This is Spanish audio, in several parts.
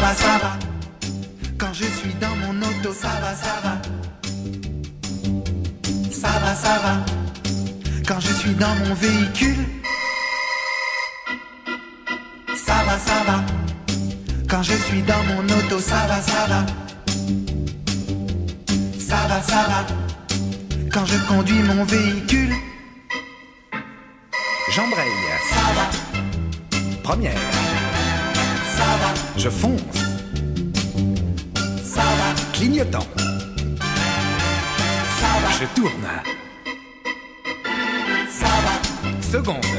ça va. Quand je suis dans mon auto, ça va, ça va. Ça va, ça va. Quand je suis dans mon véhicule, ça va, ça va. Quand je suis dans mon auto, ça va, ça va. Ça va, ça va. Quand je conduis mon véhicule, j'embraye. Ça va. Première. Ça va. Je fonce. Ça va. Clignotant. Ça va. Je tourne. Ça va. Seconde.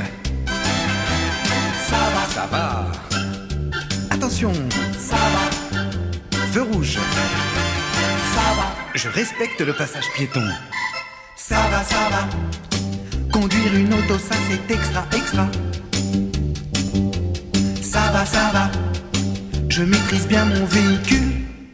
Ça va. Ça va. Attention. Ça va. Feu rouge. Ça va. Je respecte le passage piéton. Ça va, ça va. Conduire une auto, ça c'est extra, extra. Ça va, ça va. Je maîtrise bien mon véhicule.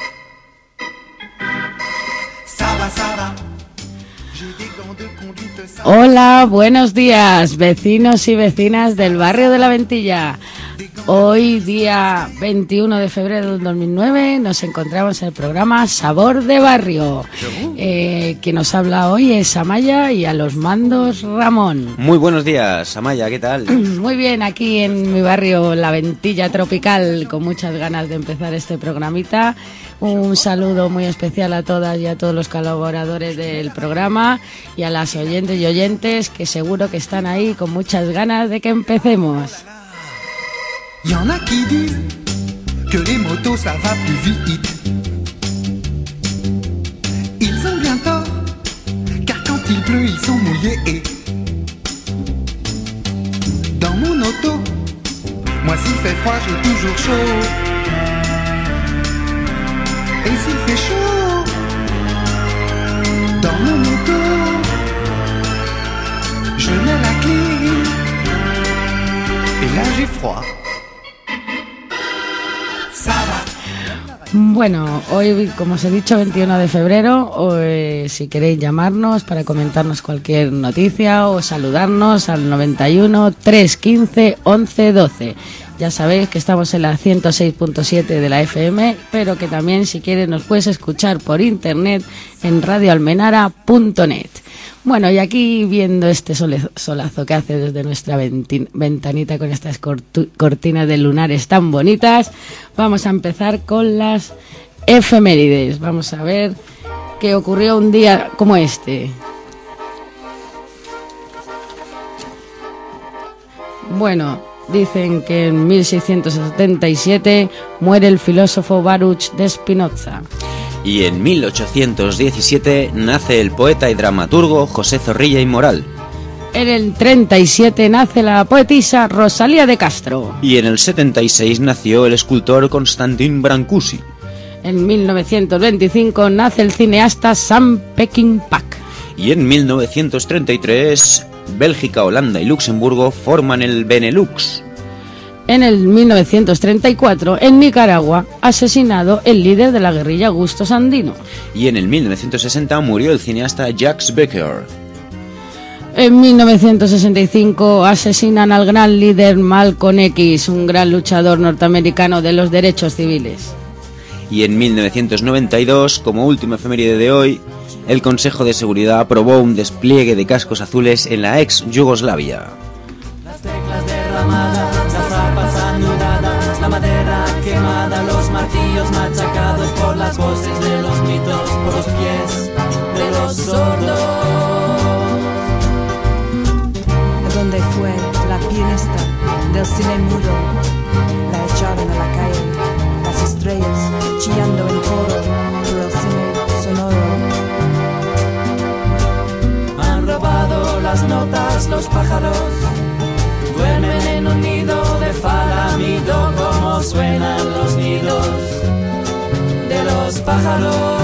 Ça va, ça va. J'ai des gants de conduite. Ça va. Hola, buenos días, vecinos y vecinas del barrio de La Ventilla. Hoy, día 21 de febrero del 2009, nos encontramos en el programa Sabor de Barrio. Quien nos habla hoy es Amaya y a los mandos Ramón. Muy buenos días, Amaya, ¿qué tal? Muy bien, aquí en mi barrio La Ventilla Tropical, con muchas ganas de empezar este programita. Un saludo muy especial a todas y a todos los colaboradores del programa y a las oyentes y oyentes que seguro que están ahí con muchas ganas de que empecemos. Y en a qui disent que les motos ça va plus vite. Ils ont bien tort, car quand il pleut ils sont mouillés et dans mon auto, moi s'il fait froid j'ai toujours chaud. Et s'il fait chaud dans mon auto, je mets la clim et là j'ai froid. Bueno, hoy, como os he dicho, 21 de febrero, si queréis llamarnos para comentarnos cualquier noticia o saludarnos al 91 315 11 12. Ya sabéis que estamos en la 106.7 de la FM, pero que también, si quieres, nos puedes escuchar por internet en radioalmenara.net. Bueno, y aquí viendo este solazo que hace desde nuestra ventanita con estas cortinas de lunares tan bonitas, vamos a empezar con las efemérides. Vamos a ver qué ocurrió un día como este. Bueno, dicen que en 1677 muere el filósofo Baruch de Spinoza. Y en 1817 nace el poeta y dramaturgo José Zorrilla y Moral. En el 37 nace la poetisa Rosalía de Castro. Y en el 76 nació el escultor Constantin Brancusi. En 1925 nace el cineasta Sam Peckinpah. Y en 1933 Bélgica, Holanda y Luxemburgo forman el Benelux. En el 1934, en Nicaragua, asesinado el líder de la guerrilla Augusto Sandino. Y en el 1960 murió el cineasta Jacques Becker. En 1965 asesinan al gran líder Malcolm X, un gran luchador norteamericano de los derechos civiles. Y en 1992, como última efeméride de hoy, el Consejo de Seguridad aprobó un despliegue de cascos azules en la ex Yugoslavia. Las teclas derramadas, las zapas anudadas, la madera quemada, los martillos machacados por las voces de los mitos, por los pies de los sordos. Donde fue la pianista del cine mudo, la echaron a la calle, las estrellas chillando en coro por el cine sonoro. Han robado las notas los pájaros, duermen en un nido de falamido, como suenan los nidos de los pájaros.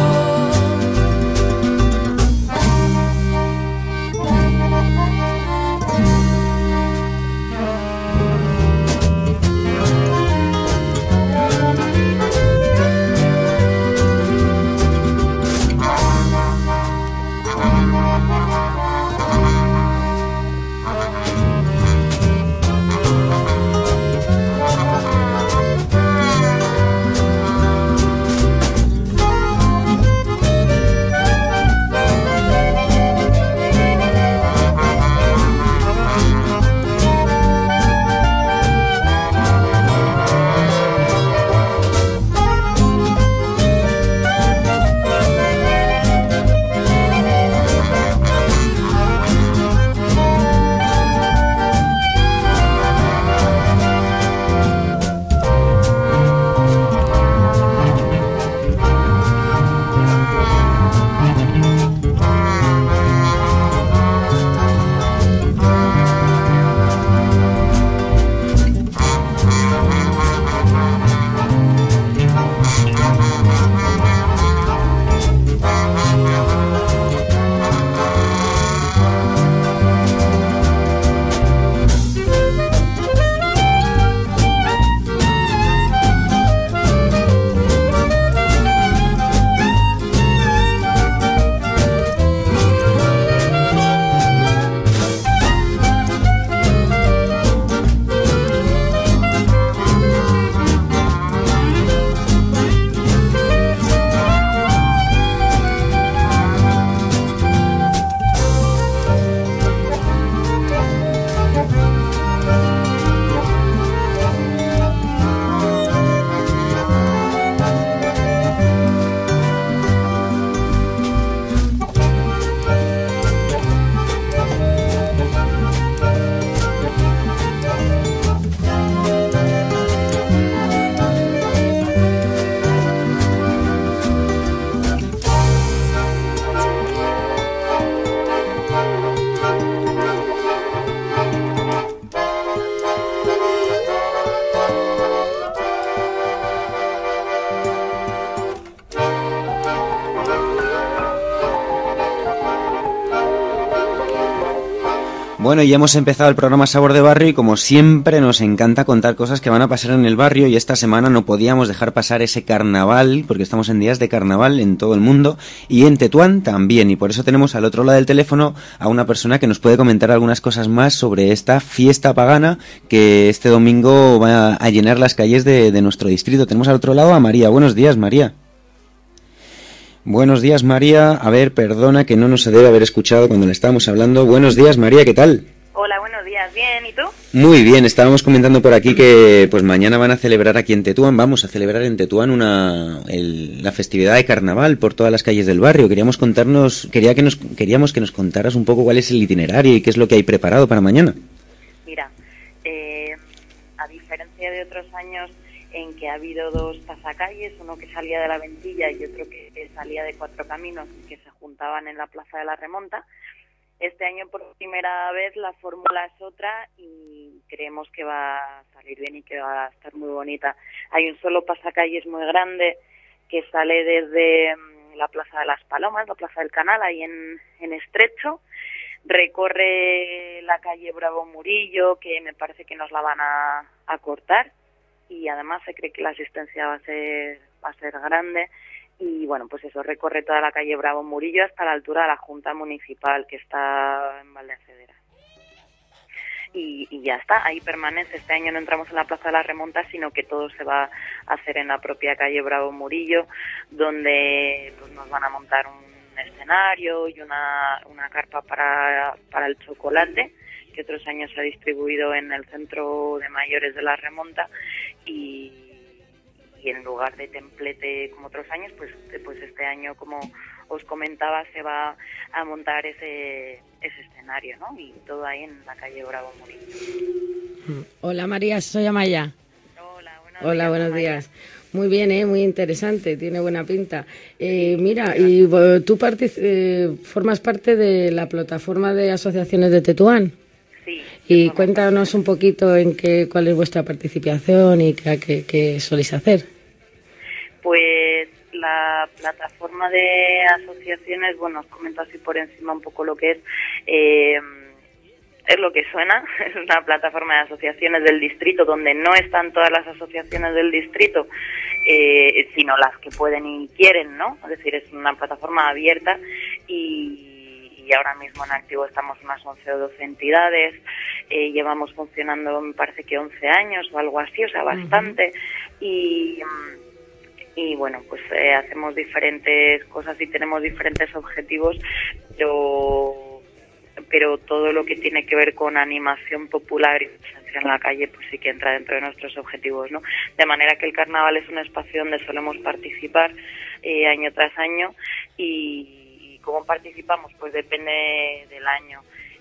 Bueno, ya hemos empezado el programa Sabor de Barrio y como siempre nos encanta contar cosas que van a pasar en el barrio y esta semana no podíamos dejar pasar ese carnaval porque estamos en días de carnaval en todo el mundo y en Tetuán también y por eso tenemos al otro lado del teléfono a una persona que nos puede comentar algunas cosas más sobre esta fiesta pagana que este domingo va a llenar las calles de nuestro distrito. Tenemos al otro lado a María. Buenos días, María. Buenos días, María. A ver, perdona que no nos debe haber escuchado cuando le estábamos hablando. Buenos días, María, ¿qué tal? Hola, buenos días. Bien, ¿y tú? Muy bien, estábamos comentando por aquí que pues mañana van a celebrar aquí en Tetuán, vamos a celebrar en Tetuán la festividad de carnaval por todas las calles del barrio. Queríamos que nos contaras un poco cuál es el itinerario y qué es lo que hay preparado para mañana. Mira, a diferencia de otros años en que ha habido dos pasacalles, uno que salía de la Ventilla y otro que salía de Cuatro Caminos, que se juntaban en la Plaza de la Remonta. Este año por primera vez la fórmula es otra y creemos que va a salir bien y que va a estar muy bonita. Hay un solo pasacalles muy grande que sale desde la Plaza de las Palomas, la Plaza del Canal, ahí en Estrecho. Recorre la calle Bravo Murillo, que me parece que nos la van a cortar. Y además se cree que la asistencia va a ser grande y bueno, pues eso, recorre toda la calle Bravo Murillo hasta la altura de la Junta Municipal que está en Valdecedera y ya está, ahí permanece. Este año no entramos en la Plaza de la Remonta, sino que todo se va a hacer en la propia calle Bravo Murillo, donde pues nos van a montar un escenario y una carpa para el chocolate, que otros años se ha distribuido en el centro de mayores de la Remonta y en lugar de templete como otros años, pues este año, como os comentaba, se va a montar ese escenario, ¿no? Y todo ahí en la calle Bravo Murillo. Hola María, soy Amaya. Hola, buenos días. Muy bien, muy interesante, tiene buena pinta. Mira, y tú formas parte de la plataforma de asociaciones de Tetuán. Sí. Y cuéntanos un poquito cuál es vuestra participación y qué soléis hacer. Pues la plataforma de asociaciones, bueno, os comento así por encima un poco lo que es lo que suena, es una plataforma de asociaciones del distrito donde no están todas las asociaciones del distrito, sino las que pueden y quieren, ¿no? Es decir, es una plataforma abierta y ahora mismo en activo estamos unas 11 o 12 entidades, llevamos funcionando me parece que 11 años o algo así, o sea, bastante, y bueno, pues hacemos diferentes cosas y tenemos diferentes objetivos, pero todo lo que tiene que ver con animación popular y presencia en la calle pues sí que entra dentro de nuestros objetivos, ¿no? De manera que el carnaval es un espacio donde solemos participar año tras año y cómo participamos pues depende del año.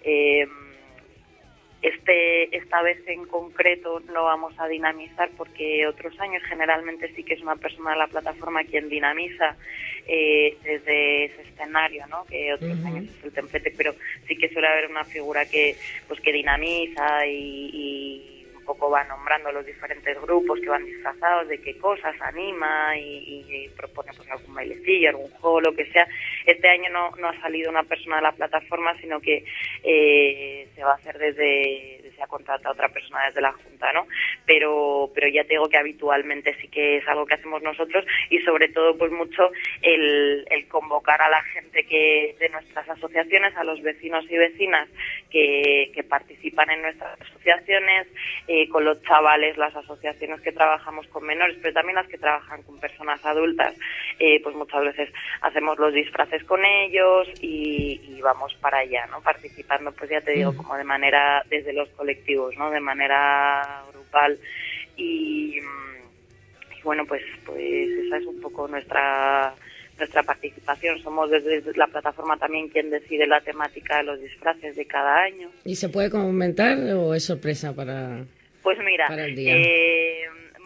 Esta vez en concreto no vamos a dinamizar porque otros años generalmente sí que es una persona de la plataforma quien dinamiza desde ese escenario, ¿no? Que otros años es el templete, pero sí que suele haber una figura que dinamiza y un poco va nombrando los diferentes grupos que van disfrazados de qué cosas, anima y propone pues algún bailecillo, algún juego, lo que sea. Este año no ha salido una persona de la plataforma, sino que se va a hacer se ha contratado a otra persona desde la Junta, ¿no? Pero ya te digo que habitualmente sí que es algo que hacemos nosotros y sobre todo pues mucho el convocar a la gente que de nuestras asociaciones, a los vecinos y vecinas que participan en nuestras asociaciones, con los chavales, las asociaciones que trabajamos con menores, pero también las que trabajan con personas adultas, pues muchas veces hacemos los disfraces con ellos y vamos para allá, ¿no? Participando, pues ya te digo, como de manera, desde los colectivos, ¿no? De manera grupal y bueno, pues esa es un poco nuestra participación. Somos desde la plataforma también quien decide la temática de los disfraces de cada año. ¿Y se puede comentar o es sorpresa para...? Pues mira, para el día.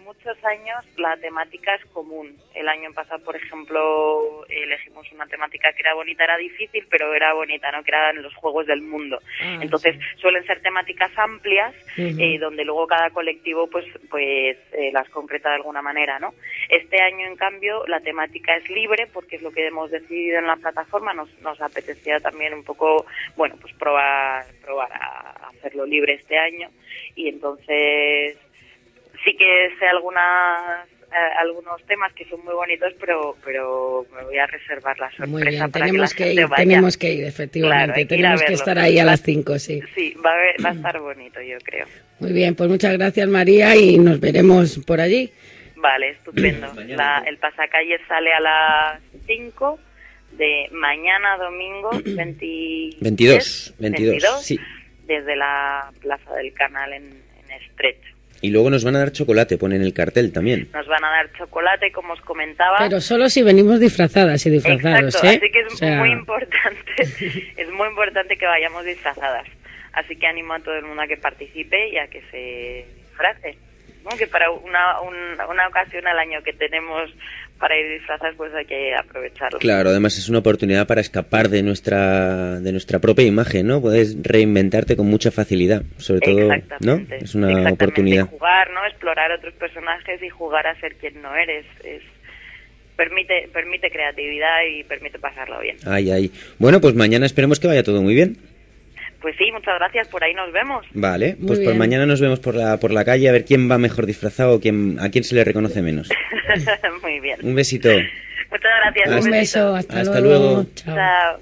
muchos años la temática es común. El año pasado, por ejemplo, elegimos una temática que era bonita, era difícil, pero era bonita, ¿no? Que eran los Juegos del Mundo. Entonces, suelen ser temáticas amplias, donde luego cada colectivo pues las concreta de alguna manera, ¿no? Este año, en cambio, la temática es libre, porque es lo que hemos decidido en la plataforma. Nos apetecía también un poco, bueno, pues probar a hacerlo libre este año, y entonces sí que sé algunos temas que son muy bonitos, pero me voy a reservar la sorpresa. Muy bien, para que la gente vaya. Tenemos que ir, efectivamente. Claro, tenemos que estar ahí a las 5, sí. Sí, va a estar bonito, yo creo. Muy bien, pues muchas gracias, María, y nos veremos por allí. Vale, estupendo. El pasacalles sale a las 5 de mañana, domingo 22, sí. Desde la Plaza del Canal en Estrecho. Y luego nos van a dar chocolate, ponen el cartel también. Nos van a dar chocolate, como os comentaba. Pero solo si venimos disfrazadas y disfrazados. Exacto, ¿eh? así que es muy importante que vayamos disfrazadas. Así que animo a todo el mundo a que participe y a que se disfrace, ¿no? Que para una ocasión al año que tenemos para ir disfrazadas, pues hay que aprovecharlo. Claro, además es una oportunidad para escapar de nuestra propia imagen, ¿no? Puedes reinventarte con mucha facilidad, sobre todo, ¿no? Es una oportunidad. Y jugar, ¿no? Explorar otros personajes y jugar a ser quien no eres. Permite creatividad y permite pasarlo bien. Ay. Bueno, pues mañana esperemos que vaya todo muy bien. Pues sí, muchas gracias, por ahí nos vemos. Vale, pues por mañana nos vemos por la calle a ver quién va mejor disfrazado, a quién se le reconoce menos. Muy bien. Un besito. Muchas gracias. Un beso, hasta luego. Chao.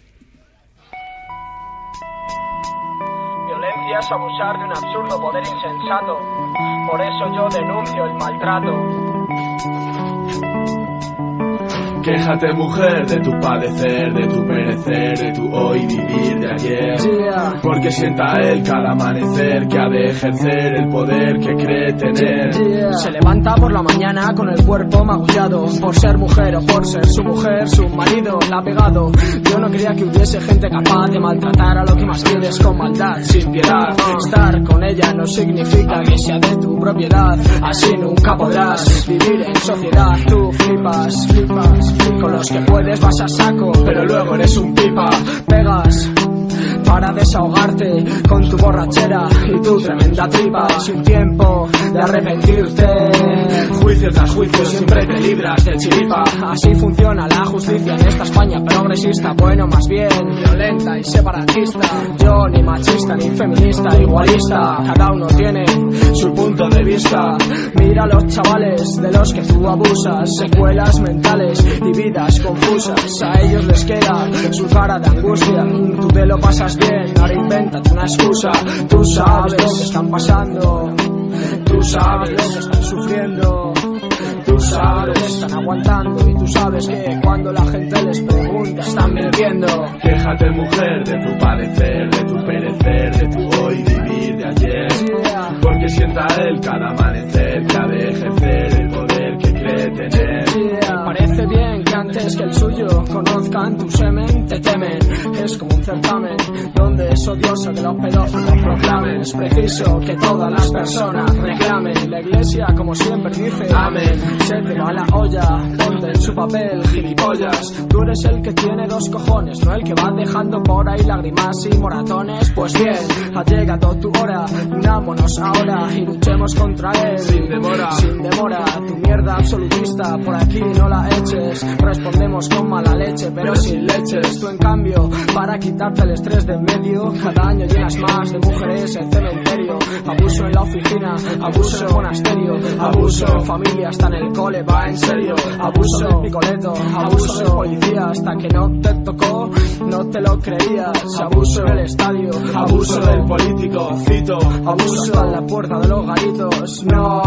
Violencia es abusar de un absurdo poder insensato. Por eso yo denuncio el maltrato. Quéjate, mujer, de tu padecer, de tu perecer, de tu hoy vivir de ayer. Porque sienta él cada amanecer que ha de ejercer el poder que cree tener. Se levanta por la mañana con el cuerpo magullado, por ser mujer o por ser su mujer, su marido la ha pegado. Yo no creía que hubiese gente capaz de maltratar a lo que más quieres con maldad, sin piedad. Estar con ella no significa que sea de tu propiedad. Así nunca podrás vivir en sociedad. Tú flipas. Con los que puedes vas a saco, pero luego eres un pipa. Pegas para desahogarte con tu borrachera y tu tremenda tripa. Sin tiempo de arrepentirte, juicio tras juicio siempre te libras de chiripa. Así funciona la justicia en esta España progresista. Bueno, más bien violenta y separatista. Yo ni machista ni feminista, igualista. Cada uno tiene su punto de vista. Mira a los chavales de los que tú abusas, secuelas mentales y vidas confusas. A ellos les queda su cara de angustia. Tú te lo pasas bien, ahora invéntate una excusa. Tú sabes lo que están pasando, tú sabes lo que están sufriendo, tú sabes lo que están aguantando, y tú sabes que cuando la gente les pregunta están mintiendo. Quéjate, mujer, de tu padecer, de tu perecer, de tu hoy vivir de ayer. Porque sienta él cada amanecer que ha de ejercer el poder que cree tener. Parece bien que antes que el suyo conozcan tu semen, te temen. Es como un certamen donde es odioso que los pedófilos proclamen. Es preciso que todas las personas reclamen. La iglesia, como siempre, dice amén. Se te va la olla, ponte en su papel, gilipollas. Tú eres el que tiene dos cojones, no el que va dejando por ahí lágrimas y moratones. Pues bien, ha llegado tu hora, unámonos ahora y luchemos contra él. Sin demora, tu mierda absolutista por aquí no la eches. Respondemos con mala leche, pero sin leches. Tú en cambio, para quitarte el estrés de en medio, cada año llenas más de mujeres el cementerio. Abuso en la oficina, abuso en monasterio, abuso en familia, hasta en el cole va en serio. Abuso en picoleto, abuso en policía, hasta que no te tocó, no te lo creías. Abuso en el estadio, abuso del político, cito. Abuso hasta en la puerta de los garitos.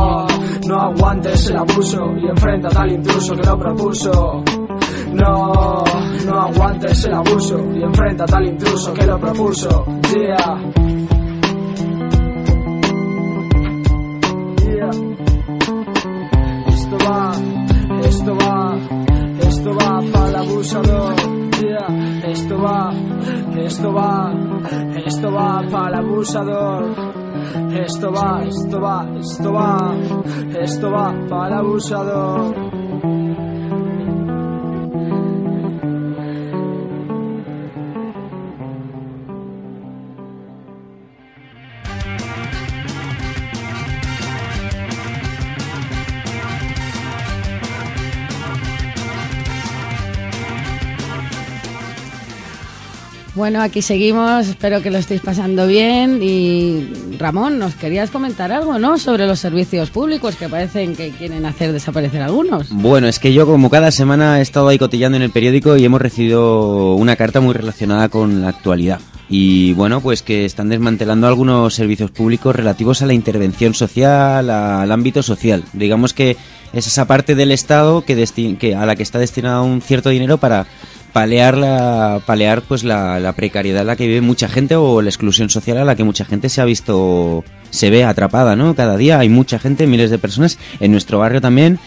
No aguantes el abuso y enfréntate al intruso que lo propuso. No aguantes el abuso y enfréntate al intruso que lo propuso. Esto va para el abusador. Esto va para el abusador. Esto va para abusador. Bueno, aquí seguimos, espero que lo estéis pasando bien. Y Ramón, nos querías comentar algo, ¿no?, sobre los servicios públicos, que parecen que quieren hacer desaparecer algunos. Bueno, es que yo como cada semana he estado ahí cotillando en el periódico y hemos recibido una carta muy relacionada con la actualidad. Y bueno, pues que están desmantelando algunos servicios públicos relativos a la intervención social, al ámbito social. Digamos que es esa parte del Estado que a la que está destinado un cierto dinero para paliar pues la precariedad en la que vive mucha gente, o la exclusión social a la que mucha gente se ve atrapada, ¿no? Cada día hay mucha gente, miles de personas, en nuestro barrio también.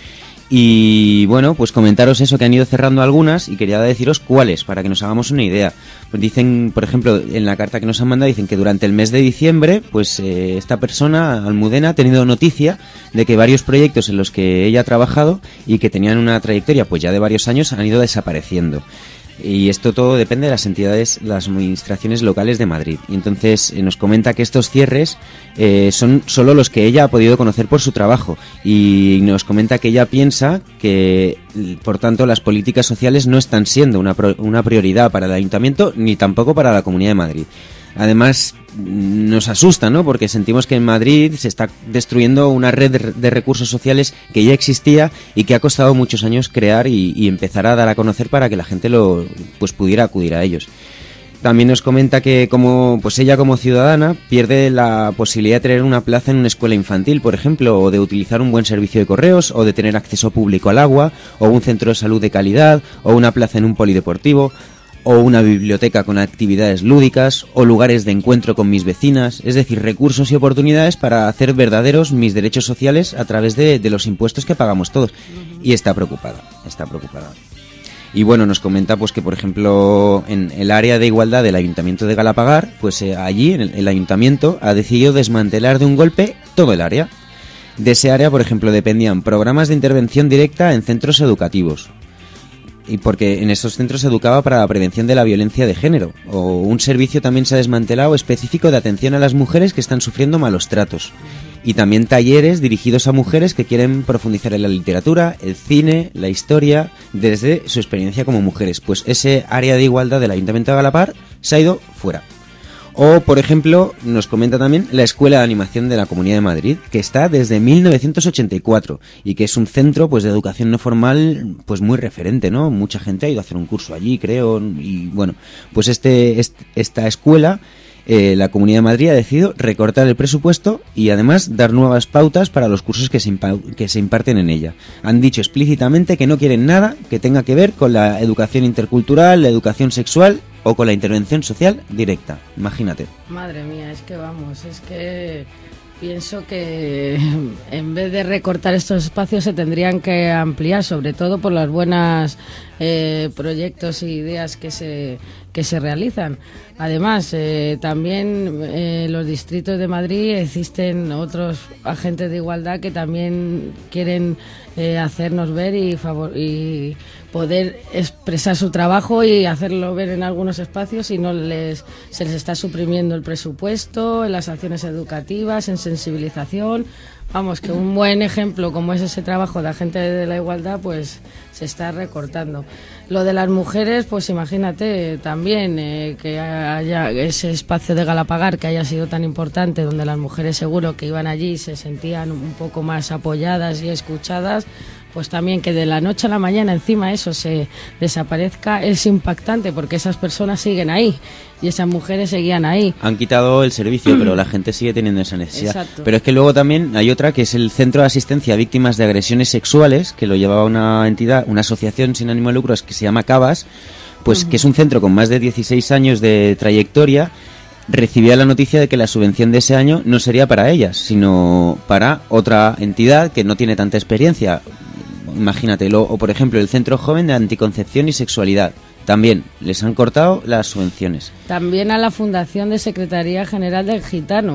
Y bueno, pues comentaros eso, que han ido cerrando algunas, y quería deciros cuáles, para que nos hagamos una idea. Pues dicen, por ejemplo, en la carta que nos han mandado, dicen que durante el mes de diciembre, pues esta persona, Almudena, ha tenido noticia de que varios proyectos en los que ella ha trabajado y que tenían una trayectoria pues ya de varios años han ido desapareciendo. Y esto todo depende de las entidades, las administraciones locales de Madrid. Y entonces nos comenta que estos cierres son solo los que ella ha podido conocer por su trabajo. Y nos comenta que ella piensa que, por tanto, las políticas sociales no están siendo una prioridad para el Ayuntamiento ni tampoco para la Comunidad de Madrid. Además, nos asusta, ¿no?, porque sentimos que en Madrid se está destruyendo una red de recursos sociales que ya existía y que ha costado muchos años crear y empezar a dar a conocer para que la gente pudiera acudir a ellos. También nos comenta que ella como ciudadana pierde la posibilidad de tener una plaza en una escuela infantil, por ejemplo, o de utilizar un buen servicio de correos, o de tener acceso público al agua, o un centro de salud de calidad, o una plaza en un polideportivo, o una biblioteca con actividades lúdicas, o lugares de encuentro con mis vecinas, es decir, recursos y oportunidades para hacer verdaderos mis derechos sociales a través de los impuestos que pagamos todos. Y está preocupada. Y bueno, nos comenta pues que, por ejemplo, en el área de igualdad del Ayuntamiento de Galapagar, pues allí el Ayuntamiento ha decidido desmantelar de un golpe todo el área. De ese área, por ejemplo, dependían programas de intervención directa en centros educativos, y porque en esos centros se educaba para la prevención de la violencia de género, o un servicio también se ha desmantelado específico de atención a las mujeres que están sufriendo malos tratos, y también talleres dirigidos a mujeres que quieren profundizar en la literatura, el cine, la historia, desde su experiencia como mujeres. Pues ese área de igualdad del Ayuntamiento de Galapagar se ha ido fuera. O, por ejemplo, nos comenta también la Escuela de Animación de la Comunidad de Madrid, que está desde 1984 y que es un centro pues de educación no formal pues muy referente, ¿no? Mucha gente ha ido a hacer un curso allí, creo, y bueno, pues esta escuela, la Comunidad de Madrid ha decidido recortar el presupuesto y además dar nuevas pautas para los cursos que se imparten en ella. Han dicho explícitamente que no quieren nada que tenga que ver con la educación intercultural, la educación sexual o con la intervención social directa. Imagínate. Madre mía, es que pienso que en vez de recortar estos espacios se tendrían que ampliar, sobre todo por las buenas proyectos e ideas que se realizan. Además, también en los distritos de Madrid existen otros agentes de igualdad que también quieren hacernos ver y poder expresar su trabajo y hacerlo ver en algunos espacios, y se les está suprimiendo el presupuesto, en las acciones educativas, en sensibilización. Vamos, que un buen ejemplo como es ese trabajo de agente de la igualdad, pues se está recortando. Lo de las mujeres, pues imagínate también que haya ese espacio de Galapagar que haya sido tan importante, donde las mujeres seguro que iban allí y se sentían un poco más apoyadas y escuchadas. Pues también que de la noche a la mañana encima eso se desaparezca es impactante, porque esas personas siguen ahí y esas mujeres seguían ahí. Han quitado el servicio, pero la gente sigue teniendo esa necesidad. Exacto. Pero es que luego también hay otra, que es el Centro de Asistencia a Víctimas de Agresiones Sexuales, que lo llevaba una entidad, una asociación sin ánimo de lucro que se llama CABAS, pues que es un centro con más de 16 años de trayectoria. Recibía la noticia de que la subvención de ese año no sería para ellas, sino para otra entidad que no tiene tanta experiencia. Imagínatelo. O por ejemplo el Centro Joven de Anticoncepción y Sexualidad, también les han cortado las subvenciones. También a la Fundación de Secretaría General del Gitano,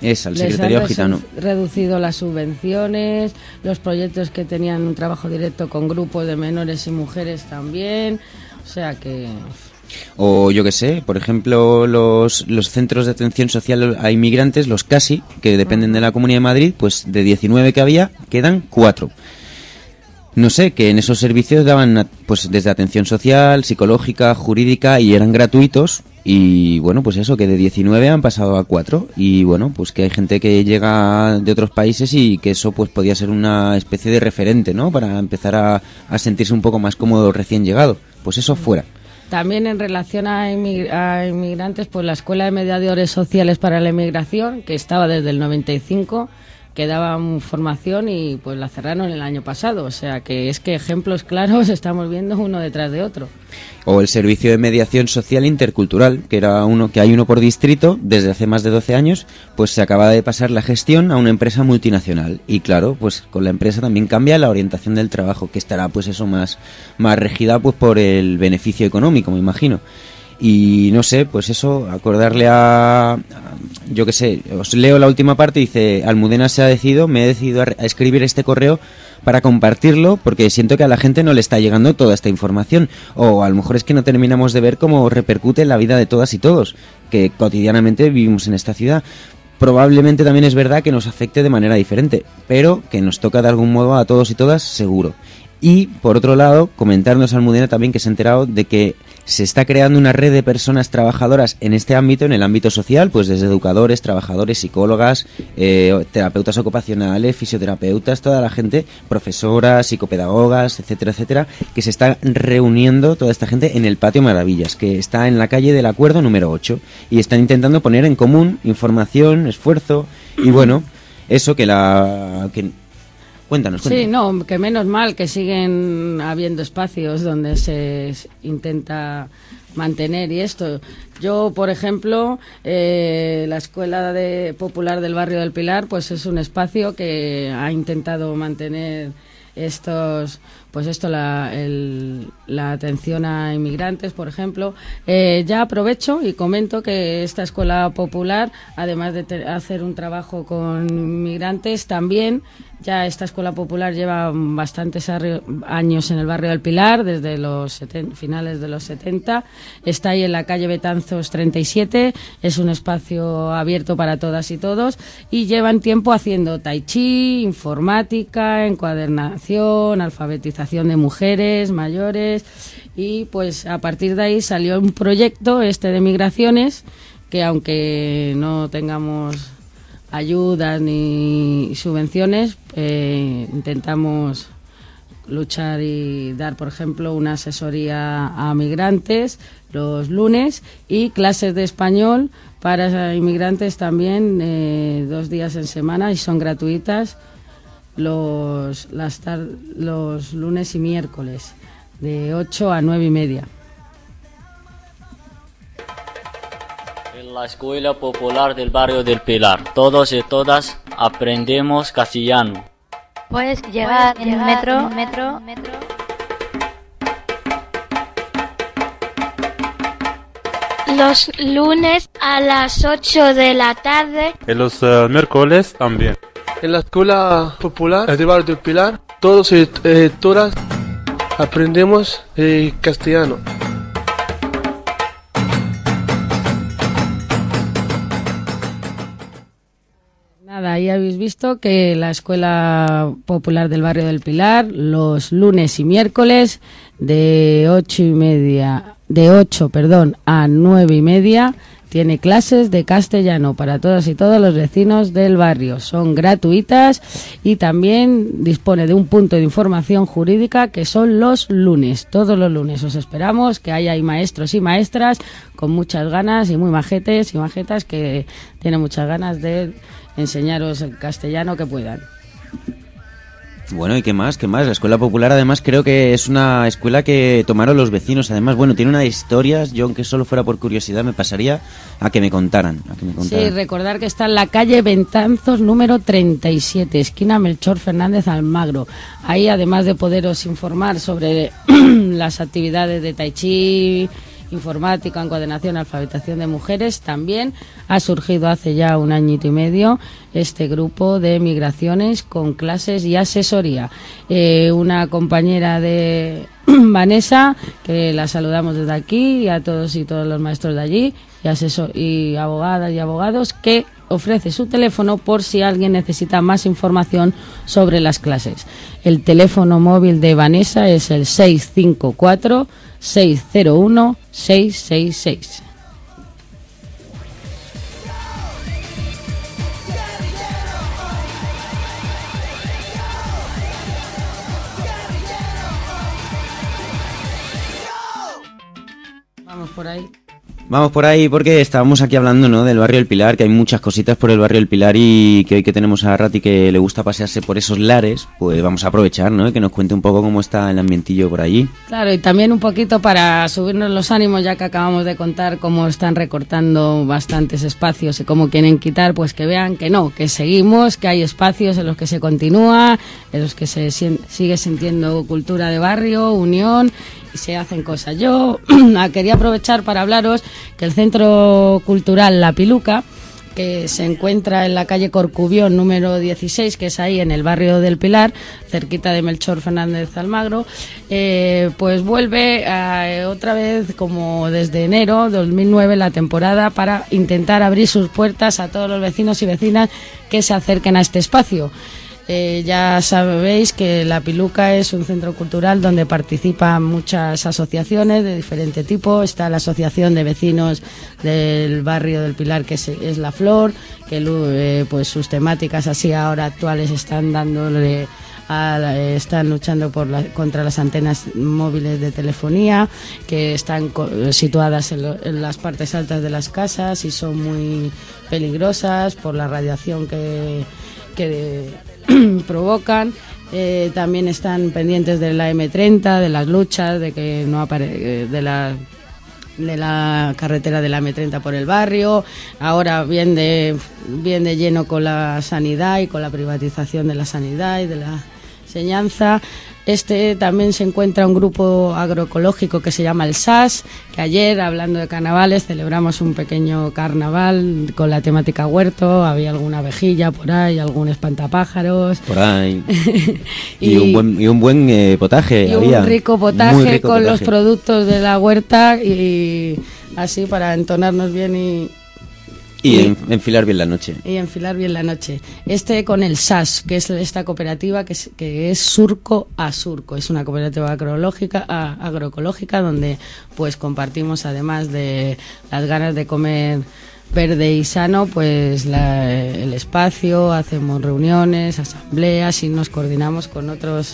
Es al Les secretariado han gitano. reducido las subvenciones, los proyectos que tenían un trabajo directo con grupos de menores y mujeres también, o sea que... O yo que sé, por ejemplo, los centros de atención social a inmigrantes, los CASI, que dependen de la Comunidad de Madrid, pues de 19 que había, quedan 4. No sé, que en esos servicios daban pues desde atención social, psicológica, jurídica y eran gratuitos y bueno, pues eso, que de 19 han pasado a 4 y bueno, pues que hay gente que llega de otros países y que eso pues podía ser una especie de referente, ¿no? Para empezar a sentirse un poco más cómodo recién llegado. Pues eso fuera. También en relación a inmigrantes, pues la Escuela de Mediadores Sociales para la Inmigración, que estaba desde el 95, que daba formación y pues la cerraron el año pasado. O sea que es que ejemplos claros estamos viendo uno detrás de otro. O el Servicio de Mediación Social Intercultural, que era que hay uno por distrito desde hace más de 12 años, pues se acaba de pasar la gestión a una empresa multinacional. Y claro, pues con la empresa también cambia la orientación del trabajo, que estará pues eso más regida pues por el beneficio económico, me imagino. Y no sé, pues eso, acordarle yo qué sé, os leo la última parte, dice: Almudena me he decidido a escribir este correo para compartirlo porque siento que a la gente no le está llegando toda esta información, o a lo mejor es que no terminamos de ver cómo repercute en la vida de todas y todos, que cotidianamente vivimos en esta ciudad. Probablemente también es verdad que nos afecte de manera diferente, pero que nos toca de algún modo a todos y todas, seguro. Y, por otro lado, comentarnos Almudena también que se ha enterado de que se está creando una red de personas trabajadoras en este ámbito, en el ámbito social, pues desde educadores, trabajadores, psicólogas, terapeutas ocupacionales, fisioterapeutas, toda la gente, profesoras, psicopedagogas, etcétera, etcétera, que se está reuniendo toda esta gente en el Patio Maravillas, que está en la calle del Acuerdo número 8, y están intentando poner en común información, esfuerzo, y bueno, eso Cuéntanos. Sí, no, que menos mal que siguen habiendo espacios donde se intenta mantener y esto. Yo, por ejemplo, la Escuela Popular del Barrio del Pilar, pues es un espacio que ha intentado mantener la atención a inmigrantes, por ejemplo. Ya aprovecho y comento que esta Escuela Popular, además de hacer un trabajo con inmigrantes, también ya esta Escuela Popular lleva bastantes años en el barrio del Pilar, desde los finales de los 70. Está ahí en la calle Betanzos 37. Es un espacio abierto para todas y todos. Y llevan tiempo haciendo tai chi, informática, encuadernación, alfabetización de mujeres, mayores. Y pues a partir de ahí salió un proyecto de migraciones que, aunque no tengamos ayudas ni subvenciones, intentamos luchar y dar, por ejemplo, una asesoría a migrantes los lunes y clases de español para inmigrantes también 2 días en semana, y son gratuitas los lunes y miércoles de 8 a 9:30. En la Escuela Popular del Barrio del Pilar, todos y todas aprendemos castellano. Puedes llegar en el metro. Los lunes a las 8 de la tarde. Y los miércoles también. En la Escuela Popular del Barrio del Pilar, todos y todas aprendemos castellano. Nada, ahí habéis visto que la Escuela Popular del Barrio del Pilar, los lunes y miércoles de 8 a 9:30, tiene clases de castellano para todas y todos los vecinos del barrio. Son gratuitas y también dispone de un punto de información jurídica que son los lunes. Todos los lunes os esperamos, que hay maestros y maestras con muchas ganas y muy majetes y majetas que tienen muchas ganas de enseñaros el castellano que puedan. Bueno, ¿y qué más? La Escuela Popular, además, creo que es una escuela que tomaron los vecinos. Además, bueno, tiene una de historias. Yo, aunque solo fuera por curiosidad, me pasaría a que me contaran. Sí, recordar que está en la calle Betanzos número 37, esquina Melchor Fernández Almagro. Ahí, además de poderos informar sobre las actividades de tai chi, informática, encuadernación, alfabetización de mujeres. También ha surgido hace ya 1 añito y medio este grupo de migraciones con clases y asesoría. Una compañera de Vanessa, que la saludamos desde aquí, y a todos y todos los maestros de allí, y abogadas y abogados, que ofrece su teléfono por si alguien necesita más información sobre las clases. El teléfono móvil de Vanessa es el 654-601-666. Vamos por ahí. Vamos por ahí porque estábamos aquí hablando, ¿no?, del barrio del Pilar, que hay muchas cositas por el barrio del Pilar y que hoy que tenemos a Rati que le gusta pasearse por esos lares, pues vamos a aprovechar, ¿no?, y que nos cuente un poco cómo está el ambientillo por allí. Claro, y también un poquito para subirnos los ánimos, ya que acabamos de contar cómo están recortando bastantes espacios y cómo quieren quitar, pues que vean que no, que seguimos, que hay espacios en los que se continúa, en los que se sigue sintiendo cultura de barrio, unión, y se hacen cosas. Yo quería aprovechar para hablaros que el Centro Cultural La Piluca, que se encuentra en la calle Corcubión número 16, que es ahí en el barrio del Pilar, cerquita de Melchor Fernández Almagro, pues vuelve otra vez, como desde enero de 2009, la temporada para intentar abrir sus puertas a todos los vecinos y vecinas que se acerquen a este espacio. Ya sabéis que La Piluca es un centro cultural donde participan muchas asociaciones de diferente tipo. Está la Asociación de Vecinos del Barrio del Pilar, que es La Flor, que pues sus temáticas así ahora actuales están dándole están luchando contra las antenas móviles de telefonía, que están situadas en las partes altas de las casas y son muy peligrosas por la radiación que provocan. También están pendientes de la M30, de las luchas, de que no de la carretera de la M30 por el barrio. Ahora bien de lleno con la sanidad y con la privatización de la sanidad y de la enseñanza. También se encuentra un grupo agroecológico que se llama el SAS, que ayer, hablando de carnavales, celebramos un pequeño carnaval con la temática huerto. Había alguna abejilla por ahí, algún espantapájaros. Por ahí. y un buen potaje. Y había. Un rico potaje con los productos de la huerta, y así para entonarnos bien y enfilar bien la noche. Y enfilar bien la noche. Con el SAS, que es esta cooperativa que es Surco a Surco. Es una cooperativa agroecológica donde pues compartimos, además de las ganas de comer verde y sano, pues el espacio, hacemos reuniones, asambleas y nos coordinamos con otros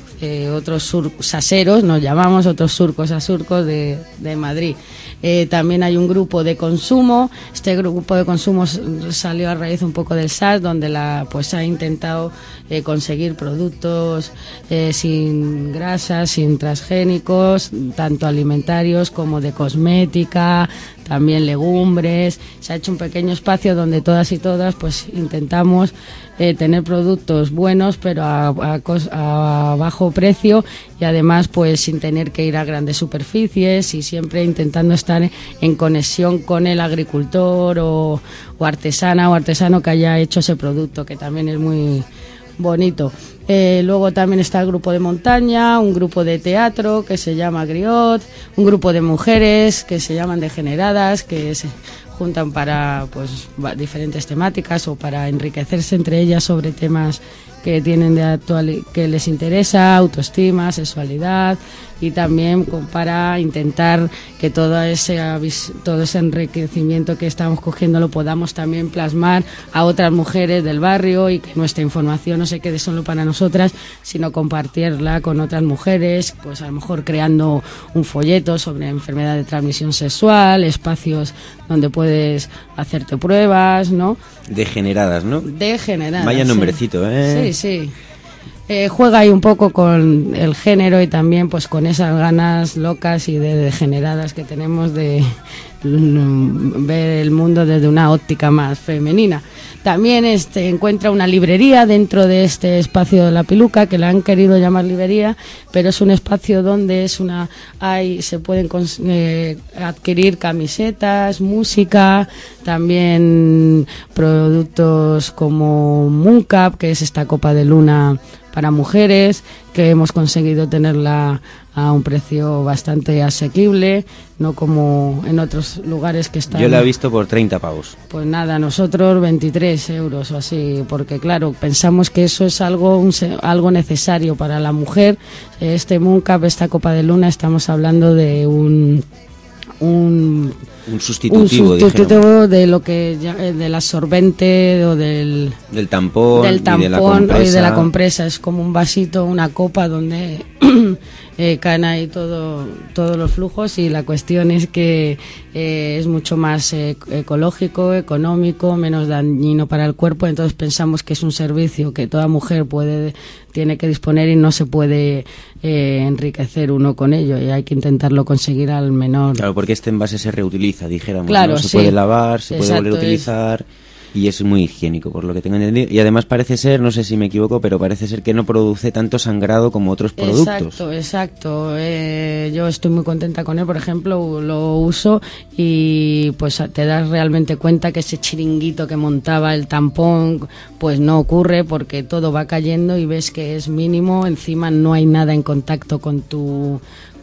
saseros, nos llamamos, otros surcos a surcos de Madrid. También hay un grupo de consumo. Este grupo de consumo salió a raíz un poco del SAS, donde pues ha intentado conseguir productos sin grasas, sin transgénicos, tanto alimentarios como de cosmética, también legumbres. Se ha hecho un pequeño espacio donde todas y todas pues intentamos tener productos buenos, pero a bajo precio, y además pues sin tener que ir a grandes superficies, y siempre intentando estar en conexión con el agricultor o artesana o artesano que haya hecho ese producto, que también es muy bonito. Luego también está el grupo de montaña, un grupo de teatro que se llama Griot, un grupo de mujeres que se llaman Degeneradas, que se juntan para pues diferentes temáticas o para enriquecerse entre ellas sobre temas que tienen que les interesa, autoestima, sexualidad, y también para intentar que todo ese enriquecimiento que estamos cogiendo lo podamos también plasmar a otras mujeres del barrio, y que nuestra información no se quede solo para nosotras, sino compartirla con otras mujeres, pues a lo mejor creando un folleto sobre enfermedad de transmisión sexual, espacios donde puedes hacerte pruebas, ¿no? Degeneradas, ¿no? Degeneradas. Vaya nombrecito, ¿eh? Sí. Juega ahí un poco con el género y también pues con esas ganas locas y de degeneradas que tenemos de ver el mundo desde una óptica más femenina. También encuentra una librería dentro de este espacio de La Piluca, que la han querido llamar librería, pero es un espacio donde se pueden adquirir camisetas, música, también productos como Mooncap, que es esta copa de luna para mujeres, que hemos conseguido tenerla a un precio bastante asequible, no como en otros lugares que están... Yo la he visto por 30 pavos. Pues nada, nosotros 23 euros o así, porque claro, pensamos que eso es algo necesario para la mujer. Este Mooncap, esta copa de luna, estamos hablando de un sustitutivo de lo que del absorbente o del tampón y de la compresa. Es como un vasito, una copa donde caen ahí todos los flujos, y la cuestión es que es mucho más ecológico, económico, menos dañino para el cuerpo. Entonces pensamos que es un servicio que toda mujer tiene que disponer, y no se puede enriquecer uno con ello, y hay que intentarlo conseguir al menor. Claro, porque este envase se reutiliza, dijéramos, claro, ¿no? Se puede lavar, se puede volver a utilizar. Y es muy higiénico, por lo que tengo entendido. Y además parece ser, no sé si me equivoco, pero parece ser que no produce tanto sangrado como otros productos. Exacto. Yo estoy muy contenta con él, por ejemplo, lo uso y pues te das realmente cuenta que ese chiringuito que montaba el tampón, pues no ocurre, porque todo va cayendo y ves que es mínimo. Encima no hay nada en contacto con tu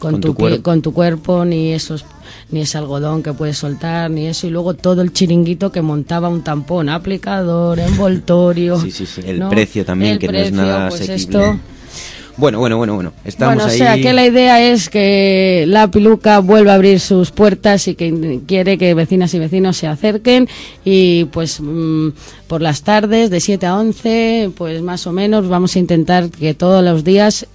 cuerpo, ni ese algodón que puedes soltar, ni eso, y luego todo el chiringuito que montaba un tampón, aplicador, envoltorio. Sí. El precio también, no es nada pues asequible. Bueno. Estamos ahí. O sea, que la idea es que La Piluca vuelva a abrir sus puertas y que quiere que vecinas y vecinos se acerquen, y pues por las tardes de 7 a 11, pues más o menos vamos a intentar que todos los días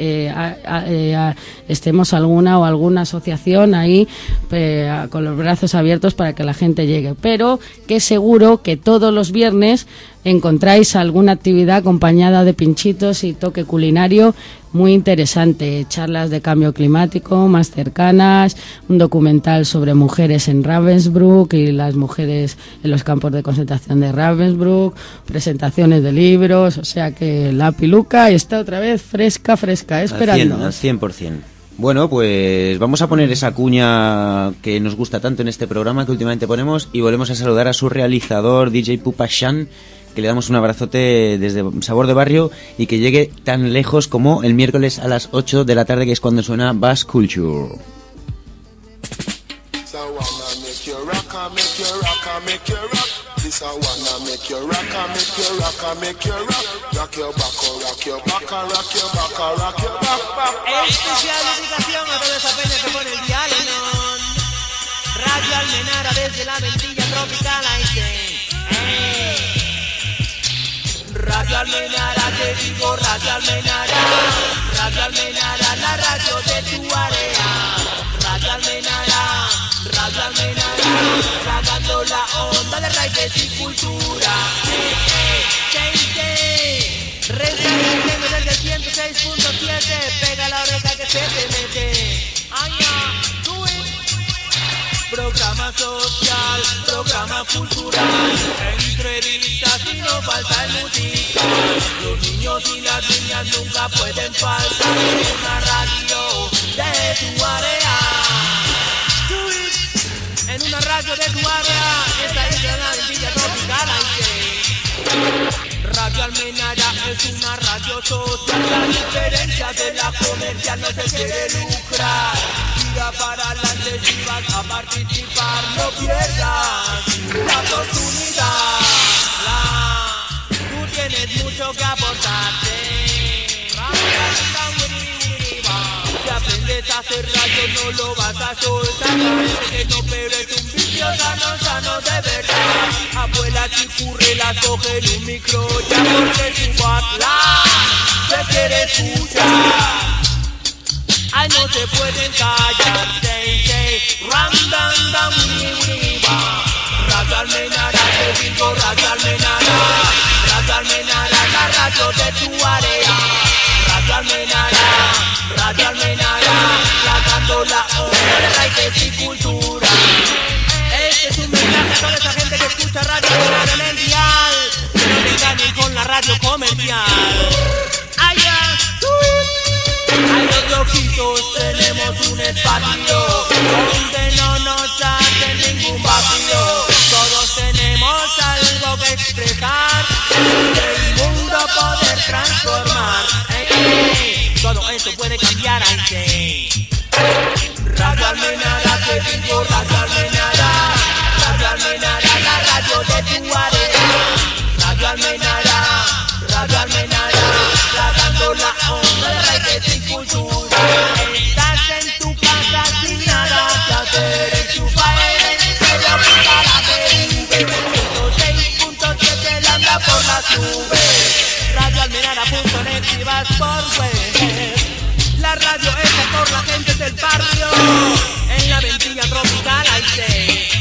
estemos alguna asociación ahí con los brazos abiertos para que la gente llegue, pero que seguro que todos los viernes encontráis alguna actividad acompañada de pinchitos y toque culinario muy interesante, charlas de cambio climático más cercanas, un documental sobre mujeres en Ravensbrück y las mujeres en los campos de concentración de Ravensbrück, presentaciones de libros, o sea que La Piluca está otra vez fresca, esperando. Al 100%. Bueno, pues vamos a poner esa cuña que nos gusta tanto en este programa que últimamente ponemos, y volvemos a saludar a su realizador, DJ Pupa Shan, que le damos un abrazote desde Sabor de Barrio, y que llegue tan lejos como el miércoles a las 8 de la tarde, que es cuando suena Bass Culture. Especial dedicación a toda esa peña que pone el dial en Radio Almenara desde la Ventilla Tropical Radio Almenara, te digo Radio Almenara, la radio de tu área. Radio Almenara, tragando la onda de raíces y cultura. Retransmitiendo desde 106.7, pega la oreja que se te mete. Programa social, programa cultural, entrevistas y no falta el musical. Los niños y las niñas nunca pueden faltar en una radio de tu área. En una radio de tu área, esta es la Ventilla Tropical. Radio Almenara es una radio social, la diferencia de la comercial no se quiere lucrar. Tira para adelante si vas a participar, no pierdas la oportunidad. Tú tienes mucho que aportarte. Si aprendes a hacer radio no lo vas a soltar. Parece que no, pero es un vicio sano de verdad. Abuelas y currelas cogen un micro ya porque su WhatsApp se quiere escuchar. Ay, no se pueden callar, say, ram, dam, dam, Radio Almenara, te digo Radio Almenara, la radio de tu área. Radio Almenara, tragando la onda de raíces y cultura. solitos tenemos un espacio donde no nos hacen ningún vacío. Todos tenemos algo que expresar, el mundo poder transformar. Todo esto puede cambiar antes. Radio Almenara, te digo Radio Almenara. Radio Almenara, la radio de tu área. Radio Almenara, Radio Almenara, tragando la onda de raíces y cultura. Estás en tu casa sin nada que hacer, en tu país, se lo quita la TV. 106.7 la anda por las nubes. Radio Almenara.net si vas por web. La radio hecha por la gente del barrio. En la ventilla tropical hay seis.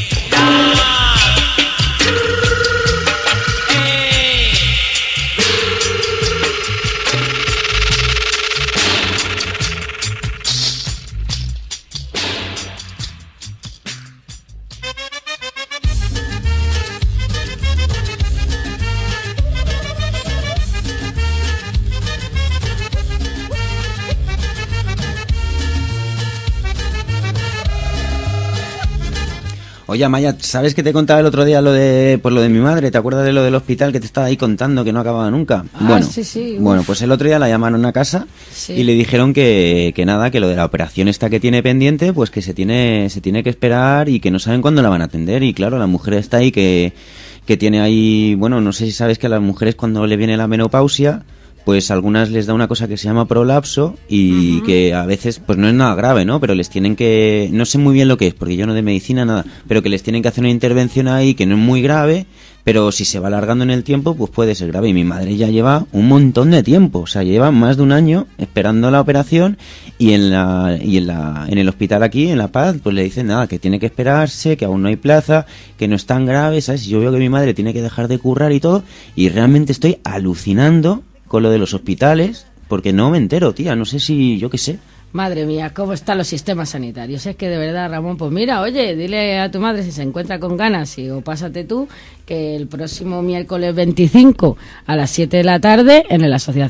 Oye, Amaya, ¿sabes que te contaba el otro día lo de mi madre? ¿Te acuerdas de lo del hospital que te estaba ahí contando que no acababa nunca? Bueno, sí. Bueno, pues el otro día la llamaron a casa Sí. y le dijeron que nada, que lo de la operación esta que tiene pendiente, pues que se tiene que esperar y que no saben cuándo la van a atender. Y claro, la mujer está ahí que tiene ahí, bueno, no sé si sabes que a las mujeres cuando le viene la menopausia, pues a algunas les da una cosa que se llama prolapso y que a veces pues no es nada grave, ¿no? Pero les tienen que... No sé muy bien lo que es, porque yo no de medicina nada, pero que les tienen que hacer una intervención ahí que no es muy grave, pero si se va alargando en el tiempo, pues puede ser grave. Y mi madre ya lleva un montón de tiempo, o sea, lleva más de un año esperando la operación y en el hospital aquí, en La Paz, pues le dicen nada, que tiene que esperarse, que aún no hay plaza, que no es tan grave, ¿sabes? Yo veo que mi madre tiene que dejar de currar y todo, y realmente estoy alucinando con lo de los hospitales, porque no me entero, tía, no sé si, yo qué sé. Madre mía, cómo están los sistemas sanitarios. Es que de verdad, Ramón, pues mira, oye, dile a tu madre si se encuentra con ganas o pásate tú, que el próximo miércoles 25 a las 7 de la tarde en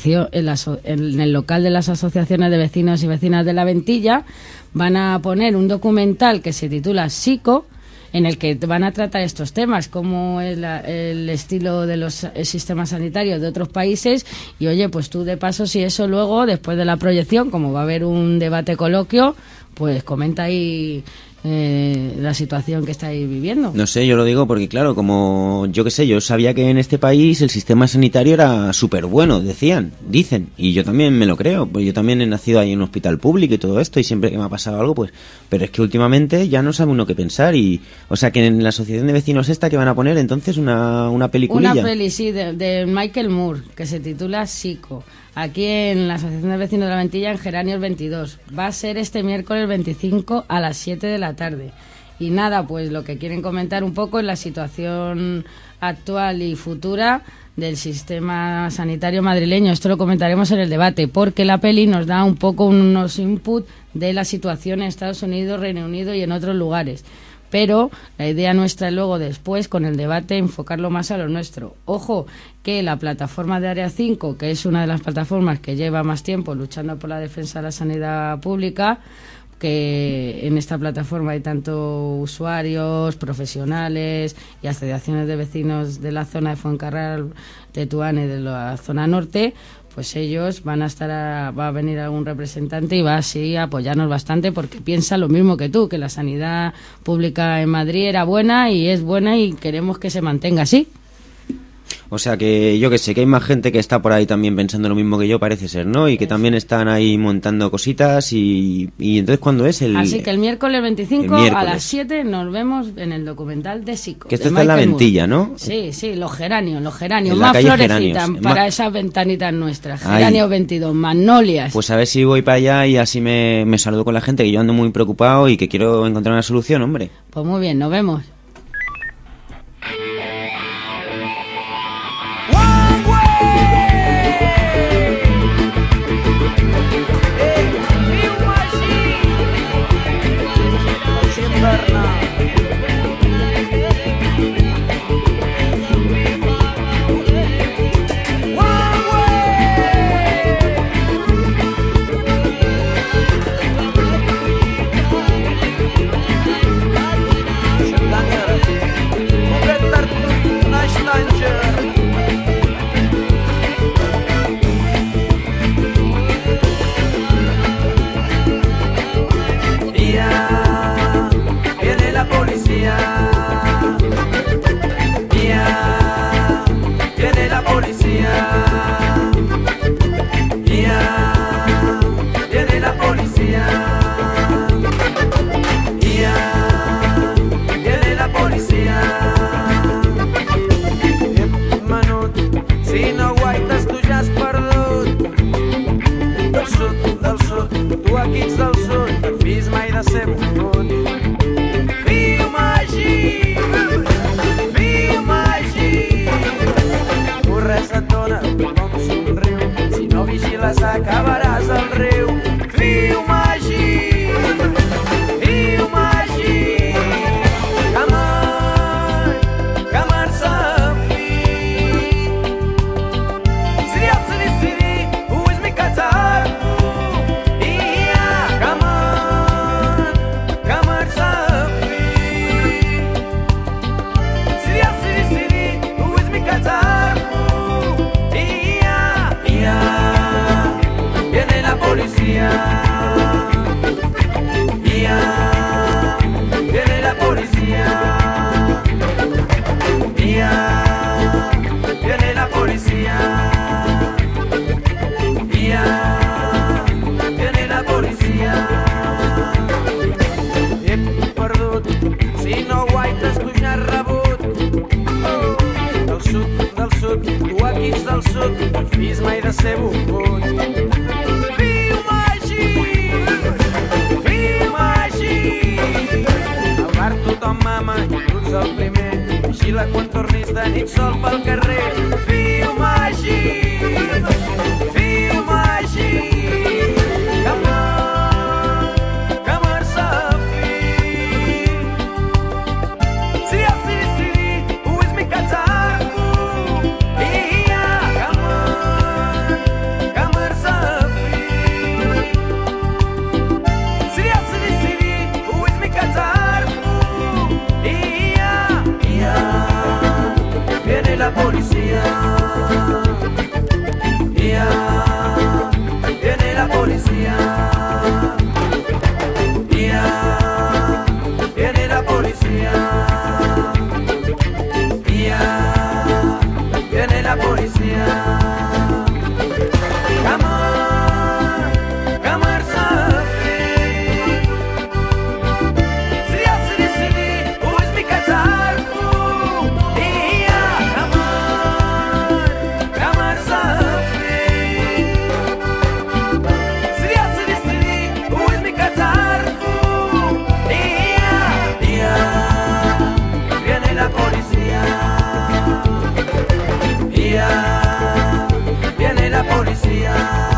el local de las asociaciones de vecinos y vecinas de La Ventilla van a poner un documental que se titula Psico, en el que van a tratar estos temas, como es el estilo de los sistemas sanitarios de otros países. Y oye, pues tú de paso, si eso luego, después de la proyección, como va a haber un debate coloquio, pues comenta ahí la situación que estáis viviendo. No sé, yo lo digo porque claro, como yo qué sé, yo sabía que en este país el sistema sanitario era súper bueno, dicen, y yo también me lo creo, pues yo también he nacido ahí en un hospital público y todo esto, y siempre que me ha pasado algo, pues, pero es que últimamente ya no sabe uno qué pensar, y o sea que en la asociación de vecinos esta que van a poner entonces una peliculilla. Una peli, sí, de Michael Moore, que se titula Psico, aquí en la Asociación de Vecinos de La Ventilla, en Geranios 22. Va a ser este miércoles 25 a las 7 de la tarde. Y nada, pues lo que quieren comentar un poco es la situación actual y futura del sistema sanitario madrileño. Esto lo comentaremos en el debate, porque la peli nos da un poco unos input de la situación en Estados Unidos, Reino Unido y en otros lugares. Pero la idea nuestra es luego después, con el debate, enfocarlo más a lo nuestro. Ojo, que la plataforma de Área 5, que es una de las plataformas que lleva más tiempo luchando por la defensa de la sanidad pública, que en esta plataforma hay tanto usuarios, profesionales y asociaciones de vecinos de la zona de Fuencarral, Tetuán y de la zona norte, pues ellos van a va a venir algún representante y va así a apoyarnos bastante, porque piensa lo mismo que tú, que la sanidad pública en Madrid era buena y es buena y queremos que se mantenga así. O sea que yo que sé, que hay más gente que está por ahí también pensando lo mismo que yo, parece ser, ¿no? Y que también están ahí montando cositas y entonces ¿cuándo es? Así que el miércoles 25 a las 7 nos vemos en el documental de Psico. Que esto está en La Ventilla, ¿no? Sí, los geranios, más florecitas para esas ventanitas nuestras. Geranios 22, magnolias. Pues a ver si voy para allá y así me saludo con la gente, que yo ando muy preocupado y que quiero encontrar una solución, hombre. Pues muy bien, nos vemos. equips del sud, no et fies mai de ser volgut. Viu Magí, viu Magí, tu res et dona, tothom somriu, si no vigiles acabaràs al riu. Viu Magí, viu Magí, Camar Safi, Siriat Sidi, Uzmi Katarfu, Camar Safi, Siriat Sidi, Uzmi Katarfu, viene la policía, viene la policía, viene la policía, viene la policía. He perdut, si no guaites tu ja has rebut. Del sud, tu equips del sud, no et fies mai de ser volgut. Viu Magí, viu Magí, al bar tothom mama i tu ets el primer, vigila quan tornis de nit sol pel carrer. Viu Magí, viu Magí, Camar Safi, Siriat Sidi, Uzmi Katarfu, Camar Safi, Siriat Sidi, Uzmi Katarfu, viene la policía, viene la policía, viene la policía, viene la policía. Camar Safi, Siriat Sidi, Uzmi Katarfu, Camar Safi, Siriat Sidi, Uzmi Katarfu, viene la policía, viene la policía,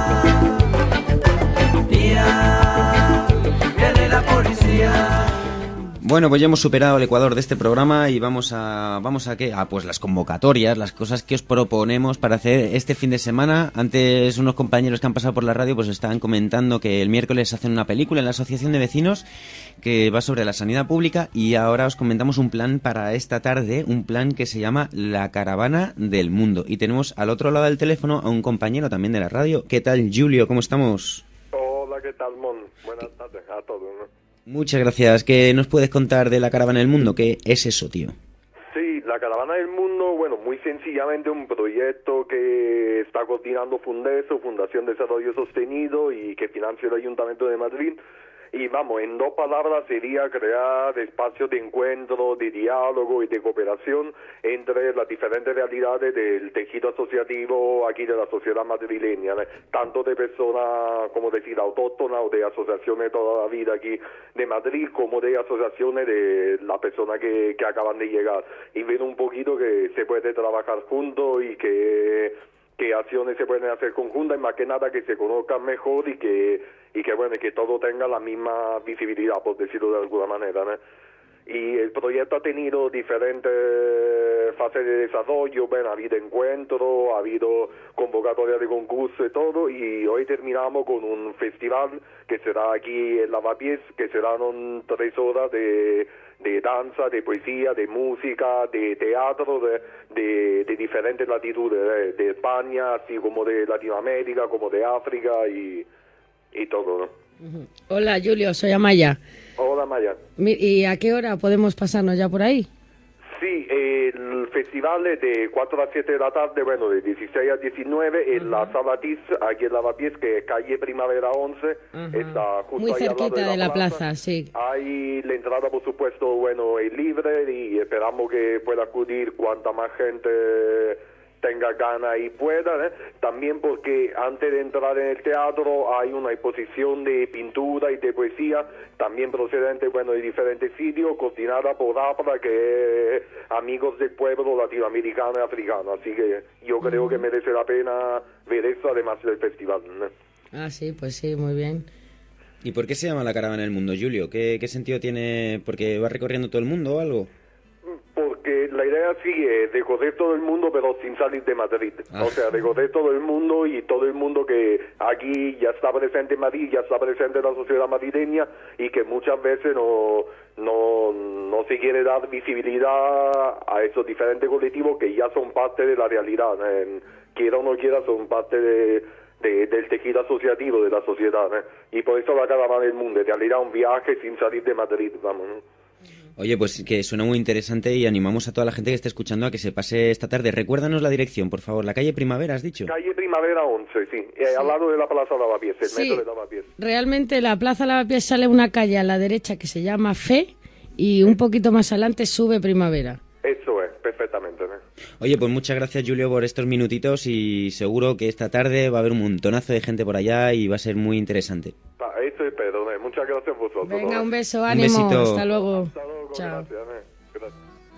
viene la policía. Bueno, pues ya hemos superado el ecuador de este programa y vamos a ¿qué? Pues las convocatorias, las cosas que os proponemos para hacer este fin de semana. Antes unos compañeros que han pasado por la radio pues estaban comentando que el miércoles hacen una película en la Asociación de Vecinos que va sobre la sanidad pública y ahora os comentamos un plan para esta tarde, un plan que se llama La Caravana del Mundo. Y tenemos al otro lado del teléfono a un compañero también de la radio. ¿Qué tal, Julio? ¿Cómo estamos? Hola, ¿qué tal, Mon? Buenas tardes a todos, ¿no? Muchas gracias. ¿Qué nos puedes contar de la Caravana del Mundo? ¿Qué es eso, tío? Sí, la Caravana del Mundo, bueno, muy sencillamente un proyecto que está coordinando Fundeso, Fundación de Desarrollo Sostenido, y que financia el Ayuntamiento de Madrid. Y vamos, en dos palabras sería crear espacios de encuentro, de diálogo y de cooperación entre las diferentes realidades del tejido asociativo aquí de la sociedad madrileña, ¿no? Tanto de personas, como decir, autóctonas o de asociaciones de toda la vida aquí de Madrid, como de asociaciones de las personas que acaban de llegar. Y ver un poquito que se puede trabajar juntos y que acciones se pueden hacer conjuntas, y más que nada que se conozcan mejor y que bueno, que todo tenga la misma visibilidad, por decirlo de alguna manera, ¿no? Y el proyecto ha tenido diferentes fases de desarrollo, bueno, ha habido encuentros, ha habido convocatorias de concurso y todo, y hoy terminamos con un festival que será aquí en Lavapiés, que serán 3 horas de danza, de poesía, de música, de teatro, de diferentes latitudes, de España, así como de Latinoamérica, como de África y todo, ¿no? Hola, Julio, soy Amaya. Hola, Amaya. ¿Y a qué hora podemos pasarnos ya por ahí? Sí, el festival es de 4 a 7 de la tarde, bueno, de 16 a 19, en la Sala TIS, aquí en Lavapiés, que es calle Primavera 11, está justo muy ahí al lado cerquita de la plaza, sí. Ahí la entrada, por supuesto, bueno, es libre y esperamos que pueda acudir cuanta más gente tenga ganas y pueda, también porque antes de entrar en el teatro hay una exposición de pintura y de poesía, también procedente, bueno, de diferentes sitios, coordinada por APRA, que es Amigos del Pueblo Latinoamericano y Africano, así que yo creo que merece la pena ver eso, además del festival, ¿no? Ah, sí, pues sí, muy bien. ¿Y por qué se llama La Caravana del Mundo, Julio? ¿Qué sentido tiene? ¿Porque va recorriendo todo el mundo o algo? Porque la idea sí es recorrer todo el mundo, pero sin salir de Madrid. O sea, recorrer todo el mundo y todo el mundo que aquí ya está presente en Madrid, ya está presente en la sociedad madrileña y que muchas veces no se quiere dar visibilidad a esos diferentes colectivos que ya son parte de la realidad. Quiera o no quiera, son parte del tejido asociativo de la sociedad. Y por eso La Caravana del Mundo, en realidad un viaje sin salir de Madrid, vamos. Oye, pues que suena muy interesante y animamos a toda la gente que esté escuchando a que se pase esta tarde. Recuérdanos la dirección, por favor. La calle Primavera, ¿has dicho? Calle Primavera 11, sí. Al lado de la Plaza Lavapiés, el metro de Lavapiés. Realmente la Plaza Lavapiés sale una calle a la derecha que se llama Fe y un poquito más adelante sube Primavera. Eso es, perfectamente. Oye, pues muchas gracias, Julio, por estos minutitos y seguro que esta tarde va a haber un montonazo de gente por allá y va a ser muy interesante. Eso espero, muchas gracias a vosotros. Venga, un beso, ánimo, un besito. hasta luego. Hasta luego, chao. Gracias.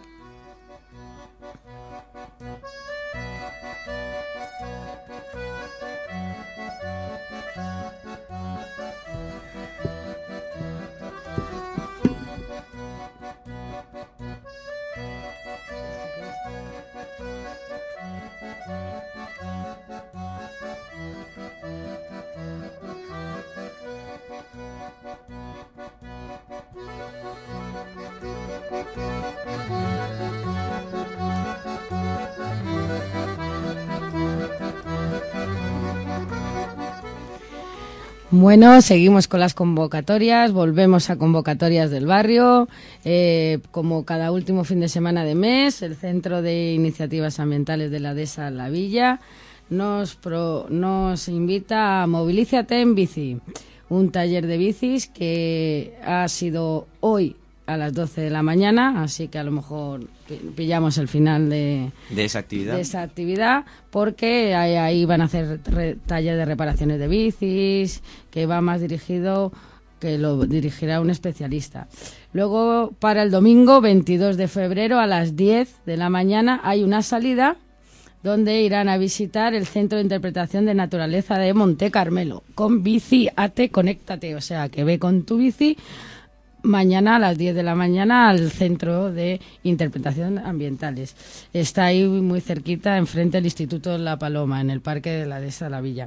Bueno, seguimos con las convocatorias, volvemos a convocatorias del barrio, como cada último fin de semana de mes, el Centro de Iniciativas Ambientales de la Dehesa La Villa nos invita a Movilízate en Bici, un taller de bicis que ha sido hoy a las 12 de la mañana, así que a lo mejor pillamos el final de esa actividad, porque ahí van a hacer taller de reparaciones de bicis, que va más dirigido, que lo dirigirá un especialista. Luego, para el domingo 22 de febrero a las 10 de la mañana hay una salida donde irán a visitar el Centro de Interpretación de Naturaleza de Monte Carmelo, con Bici ATE Conéctate, o sea, que ve con tu bici mañana a las 10 de la mañana al Centro de Interpretación Ambientales. Está ahí muy cerquita, enfrente del Instituto La Paloma, en el Parque de la Dehesa La Villa.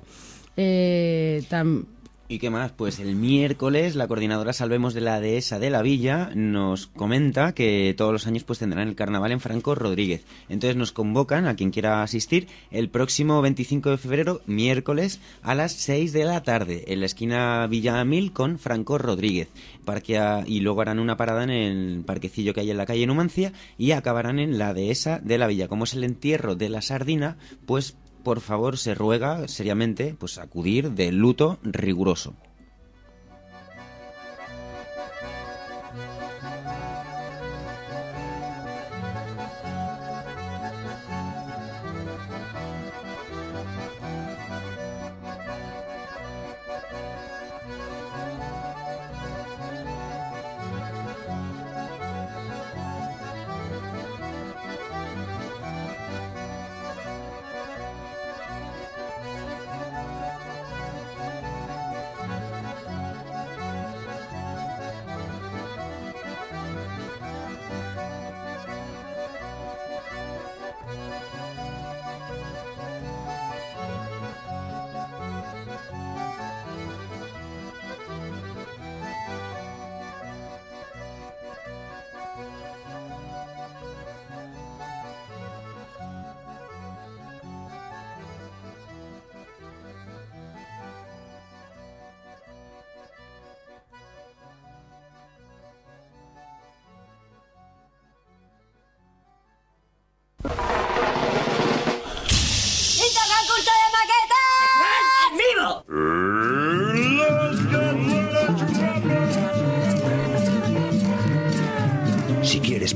¿Y qué más? Pues el miércoles la coordinadora Salvemos de la Dehesa de la Villa nos comenta que todos los años pues tendrán el carnaval en Franco Rodríguez. Entonces nos convocan a quien quiera asistir el próximo 25 de febrero, miércoles, a las 6 de la tarde, en la esquina Villa Amil con Franco Rodríguez. Y luego harán una parada en el parquecillo que hay en la calle Numancia y acabarán en la Dehesa de la Villa. Como es el entierro de la sardina, pues por favor se ruega seriamente pues acudir de luto riguroso.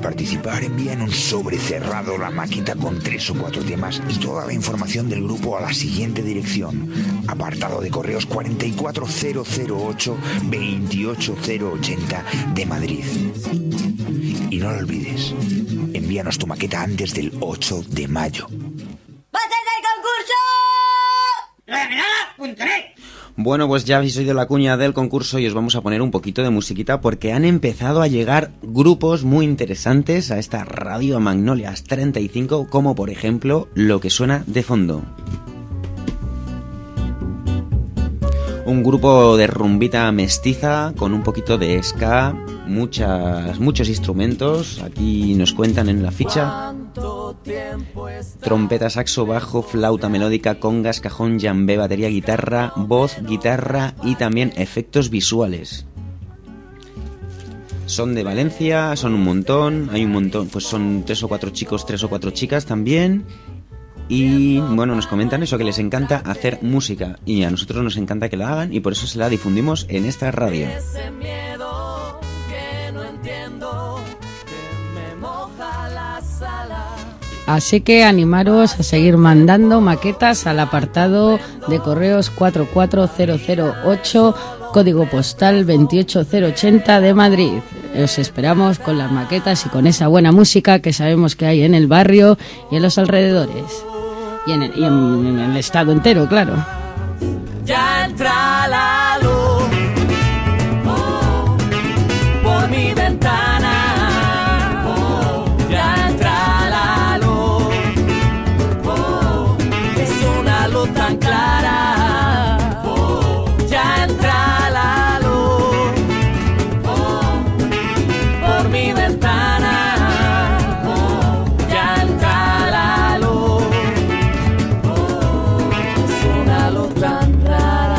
participar, envía en un sobre cerrado la maqueta con 3 o 4 temas y toda la información del grupo a la siguiente dirección: apartado de correos 44008 28080 de Madrid. Y no lo olvides, envíanos tu maqueta antes del 8 de mayo. ¡Bases del concurso! Bueno, pues ya habéis oído la cuña del concurso y os vamos a poner un poquito de musiquita porque han empezado a llegar grupos muy interesantes a esta Radio Magnolias 35, como por ejemplo lo que suena de fondo. Un grupo de rumbita mestiza con un poquito de ska, muchos instrumentos. Aquí nos cuentan en la ficha: trompeta, saxo, bajo, flauta melódica, congas, cajón, jambé, batería, guitarra, voz, guitarra y también efectos visuales. Son de Valencia, son un montón, pues son 3 o 4 chicos, 3 o 4 chicas también. Y bueno, nos comentan eso, que les encanta hacer música y a nosotros nos encanta que la hagan y por eso se la difundimos en esta radio. Ese miedo que no entiendo, que me moja la sala. Así que animaros a seguir mandando maquetas al apartado de correos 44008, código postal 28080 de Madrid. Os esperamos con las maquetas y con esa buena música que sabemos que hay en el barrio y en los alrededores. Y en el estado entero, claro. Ya entra la luz por mi ventana. Ya entra la luz. Es una luz tan clara. Ya entra la luz por mi ventana. Ya entra la luz. Es una luz tan rara.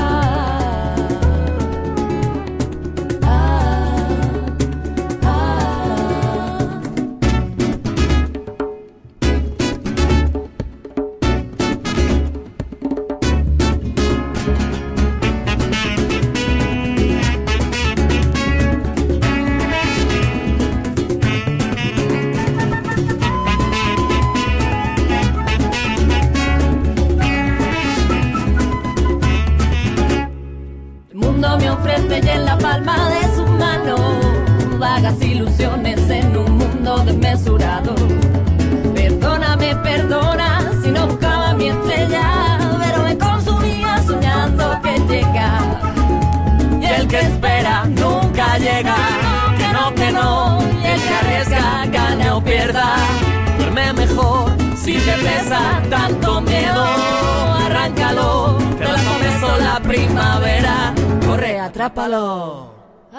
El mundo me ofrece y en la palma de su mano vagas ilusiones en un mundo desmesurado. Perdóname, perdona si no buscaba mi estrella, pero me consumía soñando que llega. Y el que espera nunca llega. Que no, y el que arriesga gane o pierda. Duerme mejor si te pesa tanto miedo. Arráncalo, que la comenzó la primavera. Corre, atrápalo.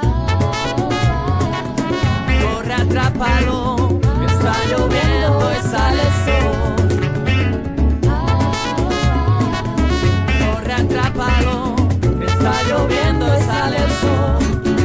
Corre, atrápalo. Que está lloviendo y sale el sol. Corre, atrápalo. Que está lloviendo y sale el sol.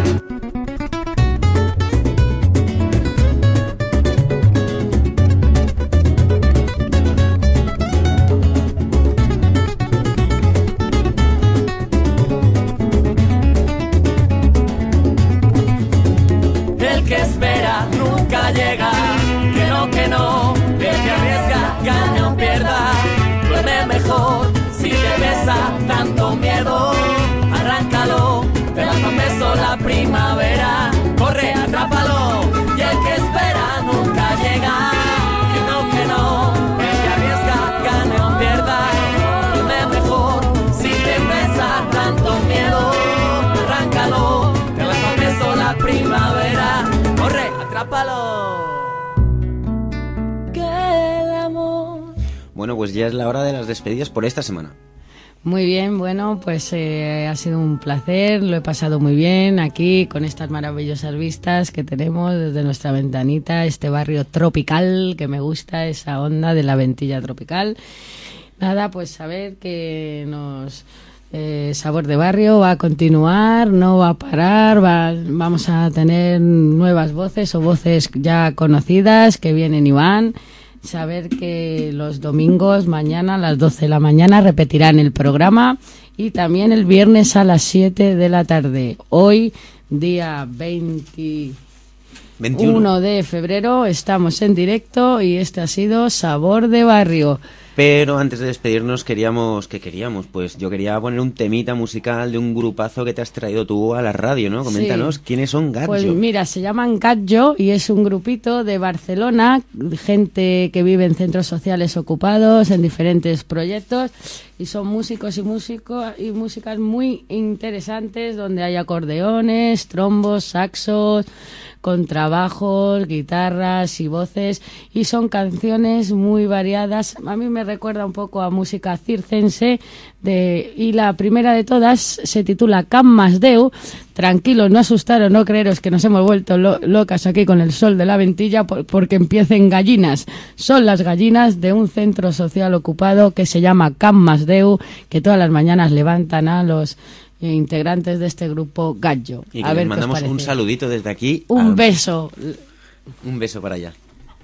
El que espera nunca llega. Que no, el que arriesga gane o pierda. Duerme mejor si te pesa tanto miedo. Arráncalo, te la beso la primavera. Corre, atrápalo. Y el que espera nunca llega. Que no, el que arriesga gane o pierda. Duerme mejor si te pesa tanto miedo. Arráncalo, te la beso la primavera. Corre, atrápalo. Que el amor. Bueno, pues ya es la hora de las despedidas por esta semana. Muy bien, bueno, pues ha sido un placer, lo he pasado muy bien aquí con estas maravillosas vistas que tenemos desde nuestra ventanita, este barrio tropical que me gusta, esa onda de la Ventilla tropical. Nada, pues saber que Sabor de Barrio va a continuar, no va a parar, vamos a tener nuevas voces o voces ya conocidas que vienen y van. Saber que los domingos mañana a las 12 de la mañana repetirán el programa y también el viernes a las 7 de la tarde. Hoy, día 20 1 de febrero, estamos en directo y este ha sido Sabor de Barrio. Pero antes de despedirnos pues yo quería poner un temita musical de un grupazo que te has traído tú a la radio, ¿no? Coméntanos, sí. ¿Quiénes son Gatjo? Pues mira, se llaman Gatjo y es un grupito de Barcelona, gente que vive en centros sociales ocupados, en diferentes proyectos, y son músicos y músicas muy interesantes, donde hay acordeones, trombos, saxos, contrabajos, guitarras y voces, y son canciones muy variadas. A mí me recuerda un poco a música circense, y la primera de todas se titula Can Mas Deu. Tranquilos, no asustaros, no creeros que nos hemos vuelto locas aquí con el sol de la Ventilla porque empiecen gallinas. Son las gallinas de un centro social ocupado que se llama Can Mas Deu, que todas las mañanas levantan a los integrantes de este grupo Gatjo. Y que les mandamos un saludito desde aquí. Un beso. Un beso para allá.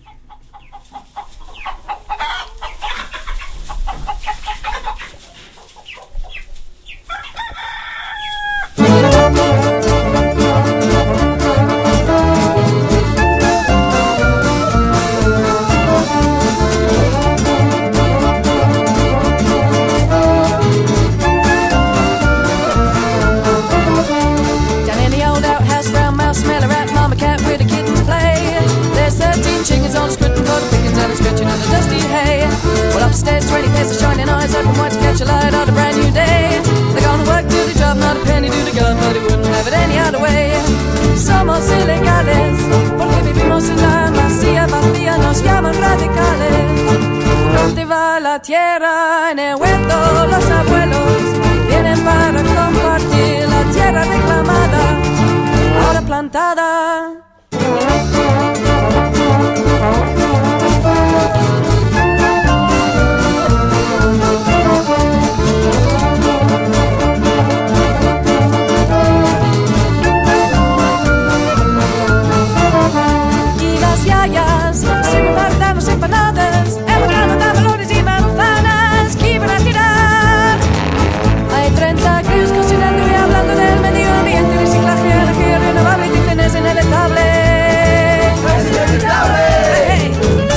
Upstairs, 20 faces shining eyes open wide to catch a light on a brand new day. They're gonna work till they drop, not a penny to the gun, but it wouldn't have it any other way. Somos ilegales, porque vivimos en la masía vacía, nos llaman radicales. ¿Dónde va la tierra? En el huerto los abuelos vienen para compartir la tierra reclamada, ahora plantada. Se guardan las empanadas, empanadas de valores y manzanas que iban a tirar. Hay 30 críos cocinando y hablando del medio ambiente, reciclaje, energía renovable, dicen es inevitable. ¡Es inevitable! Hey.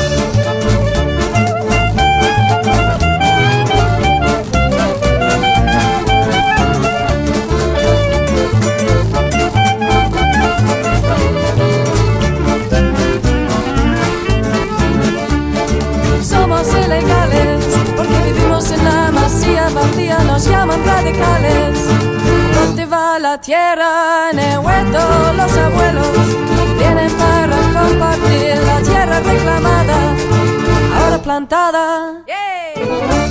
Ilegales, porque vivimos en la masía vacía, nos llaman radicales. ¿Dónde va la tierra? En el huerto los abuelos vienen para compartir la tierra reclamada, ahora plantada. Yeah.